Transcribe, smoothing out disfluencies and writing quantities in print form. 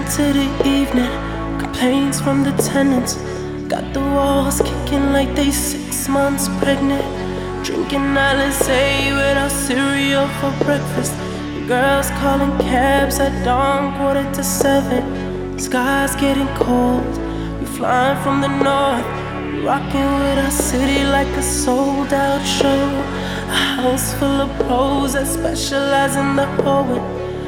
into the evening. Complaints from the tenants. Got the walls kicking like they 6 months pregnant. Drinking Alizé without cereal for breakfast. Girls calling cabs at dawn, 6:45. Sky's getting cold. We flying from the north. Rocking with our city like a sold out show. A house full of pros that specialize in the hoeing.